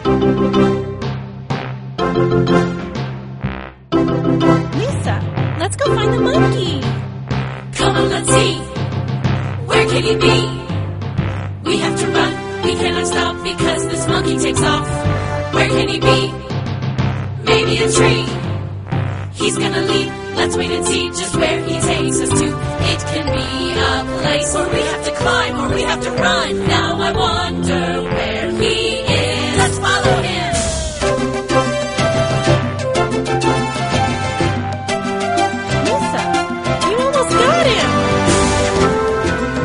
Lisa, let's go find the monkey. Come on, let's see. Where can he be? We have to run. We cannot stop because this monkey takes off. Where can he be? Maybe a tree. He's gonna leap. Let's wait and see just where he takes us to. It can be a place where we have to climb or we have to run. Now I wonder where